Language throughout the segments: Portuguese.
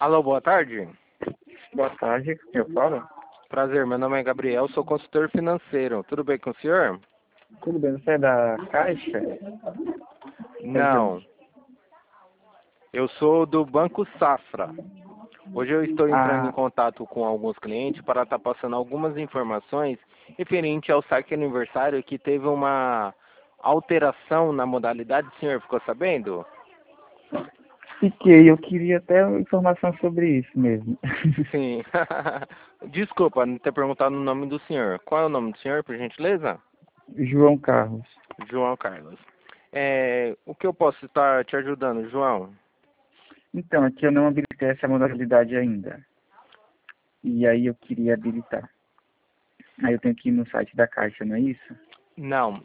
Alô, boa tarde. Boa tarde, eu falo. Prazer, meu nome é Gabriel, sou consultor financeiro. Tudo bem com o senhor? Tudo bem, você é da Caixa? É de Não, onde? eu sou do Banco Safra. Hoje eu estou entrando em Ah, contato com alguns clientes para estar passando algumas informações referente ao saque aniversário que teve uma alteração na modalidade. O senhor ficou sabendo? fiquei, eu queria até informação sobre isso mesmo. Sim. Desculpa não ter perguntado o nome do senhor. Qual é o nome do senhor, por gentileza? João Carlos. João Carlos. O que eu posso estar te ajudando, João? Então, aqui eu não habilitei essa modalidade ainda. E aí eu queria habilitar. Aí eu tenho que ir no site da Caixa, não é isso? Não.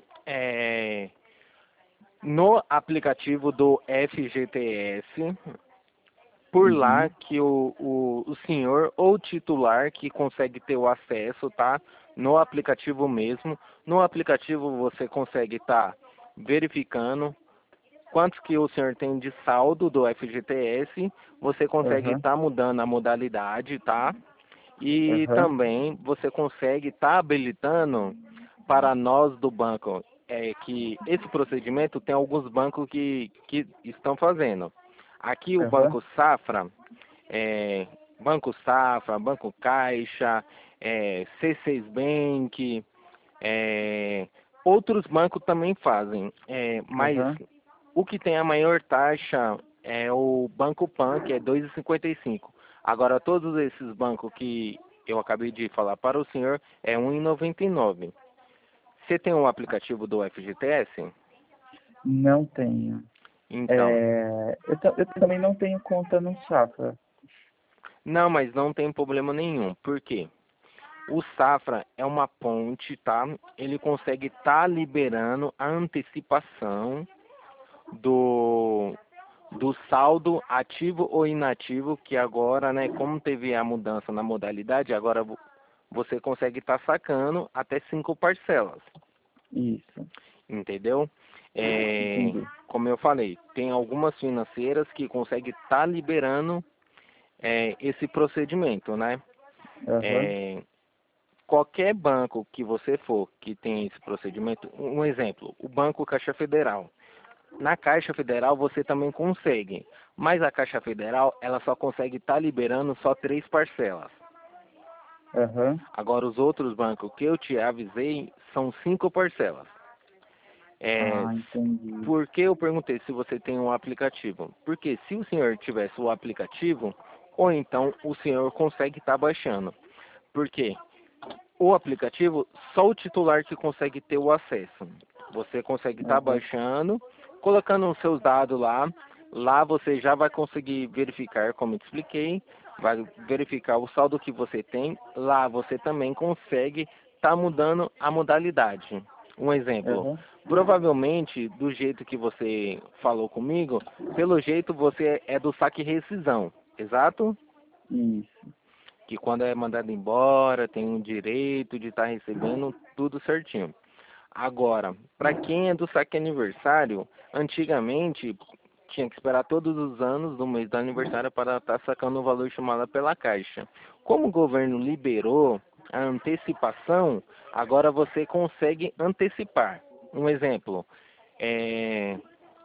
No aplicativo do FGTS, por lá Uhum. que o senhor ou titular que consegue ter o acesso, tá? No aplicativo mesmo. No aplicativo você consegue estar verificando quanto que o senhor tem de saldo do FGTS, você consegue Aham, estar mudando a modalidade, tá? E aham, também você consegue estar habilitando para nós do banco, que esse procedimento tem alguns bancos que estão fazendo. Aqui o aham, Banco Safra, Banco Caixa, C6 Bank, é, outros bancos também fazem, mas aham. o que tem a maior taxa é o Banco Pan, que é 2,55. Agora, todos esses bancos que eu acabei de falar para o senhor é 1,99. Você tem um aplicativo do FGTS? Não tenho. Então, Eu também não tenho conta no Safra. não, mas não tem problema nenhum. Por quê? O Safra é uma ponte, tá? Ele consegue estar liberando a antecipação do do saldo ativo ou inativo, que agora, né, como teve a mudança na modalidade, agora você consegue estar sacando até 5 parcelas, Isso, entendeu? entendi. Como eu falei, tem algumas financeiras que conseguem estar liberando esse procedimento, né? Aham, É, qualquer banco que você for que tem esse procedimento, um exemplo, o Banco Caixa Federal. Na Caixa Federal você também consegue, mas a Caixa Federal ela só consegue estar liberando só 3 parcelas. aham. Agora os outros bancos que eu te avisei são 5 parcelas. É, Ah, entendi. por que eu perguntei se você tem um aplicativo? Porque se o senhor tivesse o aplicativo, ou então o senhor consegue estar baixando. Porque o aplicativo, só o titular que consegue ter o acesso. Você consegue estar Aham. baixando, colocando os seus dados lá. Lá você já vai conseguir verificar, como eu te expliquei, vai verificar o saldo que você tem. Lá você também consegue estar mudando a modalidade. Um exemplo, Aham. provavelmente, do jeito que você falou comigo, pelo jeito você é do saque e rescisão, exato? Isso. Que quando é mandado embora, tem um direito de estar recebendo tudo certinho. Agora, para quem é do saque aniversário, antigamente tinha que esperar todos os anos do mês do aniversário para estar sacando o valor chamado pela Caixa. Como o governo liberou a antecipação, agora você consegue antecipar. Um exemplo, é,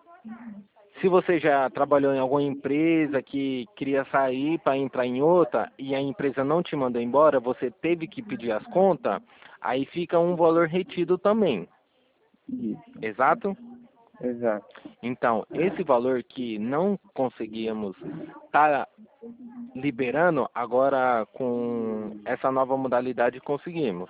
se você já trabalhou em alguma empresa que queria sair para entrar em outra e a empresa não te mandou embora, você teve que pedir as contas, aí fica um valor retido também, Isso. exato? Exato. Então, esse valor que não conseguíamos estar liberando, agora com essa nova modalidade conseguimos.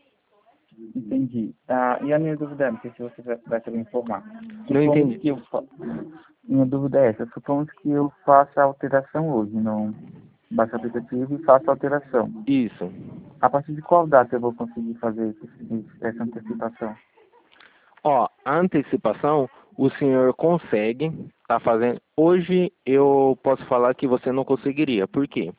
Entendi. Ah, e a minha dúvida é, não sei se você vai saber informar. Não Supomos entendi. que minha dúvida é essa, supomos que eu faça a alteração hoje, não baixo o aplicativo e faço a alteração. Isso. A partir de qual data eu vou conseguir fazer essa antecipação? Ó, a antecipação, o senhor consegue tá fazendo. Hoje eu posso falar que você não conseguiria. Por quê?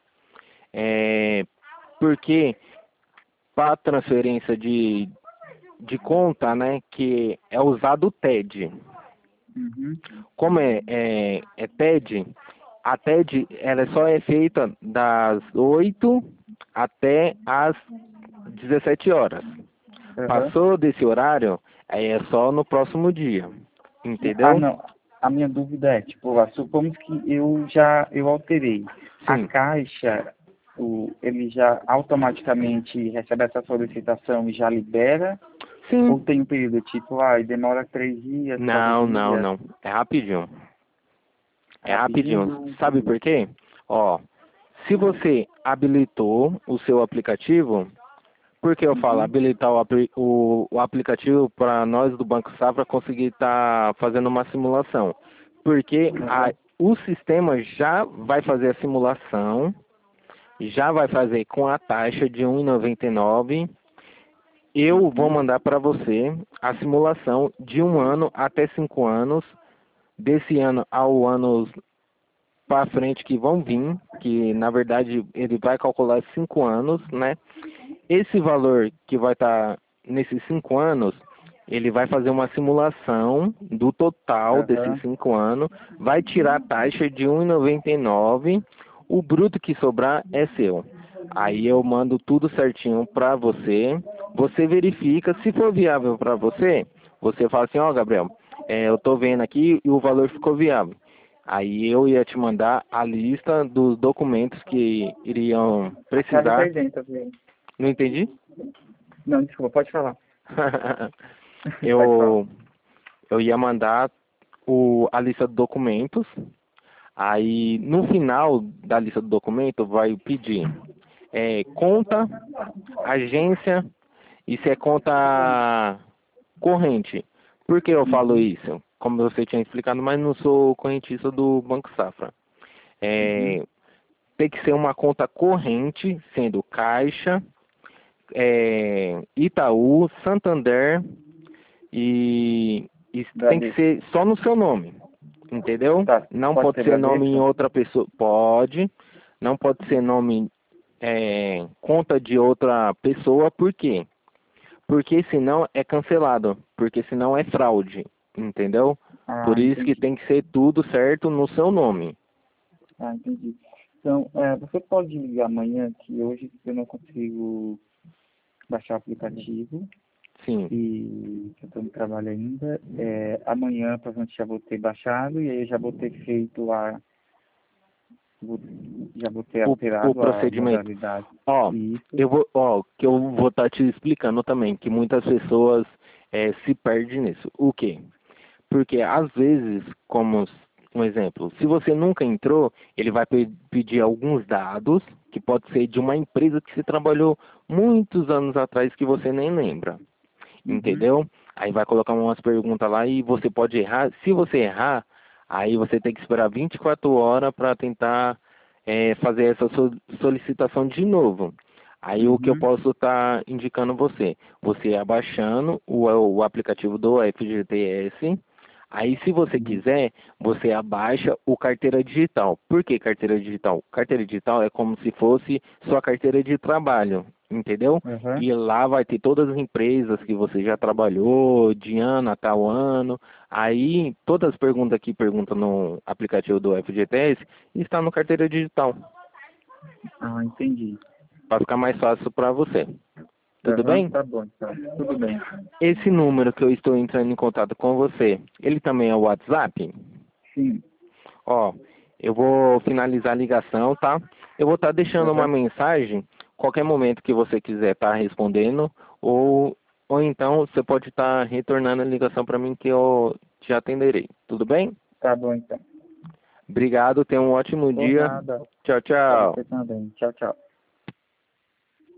É, porque para transferência de conta, né, que é usado o TED. Uhum. Como é TED, ela só é feita das 8 até as 17 horas. Aham. Passou desse horário, aí é só no próximo dia. Ah, Entendeu? não. A minha dúvida é, tipo, supomos que eu alterei. A Sim. Caixa, ele já automaticamente recebe essa solicitação e já libera? Ou Sim. tem um período, tipo, demora 3 dias, 4 Não, não, dias, não. É rapidinho. É rapidinho. rapidinho? Sabe Entendi. por quê? Ó, se você habilitou o seu aplicativo, por que eu falo Uhum. habilitar o aplicativo para nós do Banco Safra conseguir estar fazendo uma simulação? Porque Aham. o sistema já vai fazer a simulação, já vai fazer com a taxa de 1,99. Eu vou Uhum. mandar para você a simulação de 1 ano até 5 anos, desse ano ao ano para frente que vão vir, que na verdade ele vai calcular 5 anos, né? Esse valor que vai estar nesses 5 anos, ele vai fazer uma simulação do total desses Aham. 5 anos, vai tirar a taxa de 1,99, o bruto que sobrar é seu. Aí eu mando tudo certinho para você, você verifica, se for viável para você, você fala assim, ó Gabriel, eu tô vendo aqui e o valor ficou viável. Aí eu ia te mandar a lista dos documentos que iriam A chave tá precisar. aí dentro, viu? Não entendi? Não, desculpa, pode falar. Pode falar. eu, eu ia mandar a lista de documentos. Aí no final da lista do documento vai pedir conta, agência e se é conta corrente. Por que eu falo Uhum. isso? Como você tinha explicado, mas não sou correntista do Banco Safra. Uhum. É, tem que ser uma conta corrente, sendo Caixa, Itaú, Santander e tem que Bradesco. ser só no seu nome, entendeu? Tá, Não pode pode ser ser nome em Bradesco? outra pessoa, pode, não pode ser nome conta de outra pessoa, por quê? Porque senão é cancelado, porque senão é fraude, entendeu? Ah, Por isso que entendi. tem que ser tudo certo no seu nome. Ah, entendi. Então, você pode ligar amanhã, que hoje eu não consigo baixar o aplicativo Sim. e eu estou no trabalho ainda. Amanhã provavelmente já vou ter baixado e aí eu já vou ter feito vou- já vou ter O alterado a procedimento. modalidade. Ó, Isso. que eu vou estar te explicando também, que muitas pessoas se perdem nisso. O quê? Porque às vezes, como um exemplo, se você nunca entrou, ele vai pedir alguns dados, que pode ser de uma empresa que você trabalhou muitos anos atrás que você nem lembra, Uhum. entendeu? Aí vai colocar umas perguntas lá e você pode errar. Se você errar, aí você tem que esperar 24 horas para tentar fazer essa solicitação de novo. Aí o que eu Uhum. posso estar indicando você abaixando o aplicativo do FGTS. Aí se você Uhum. quiser, você abaixa o carteira digital. Por que carteira digital? Carteira digital é como se fosse sua carteira de trabalho, entendeu? Aham. E lá vai ter todas as empresas que você já trabalhou, de ano a tal ano. Aí todas as perguntas que perguntam no aplicativo do FGTS está no carteira digital, Ah, entendi. para ficar mais fácil para você. Tudo Aham, bem? tá bom, então. Tudo bem. Esse número que eu estou entrando em contato com você, ele também é o WhatsApp? Sim. Ó, eu vou finalizar a ligação, tá? Eu vou estar deixando uma Aham. mensagem, qualquer momento que você quiser estar respondendo, ou então você pode estar retornando a ligação para mim que eu te atenderei. Tudo bem? Tá bom, então. Obrigado, tenha um ótimo Por dia. nada. Tchau, Pra tchau. você também. Tchau, tchau.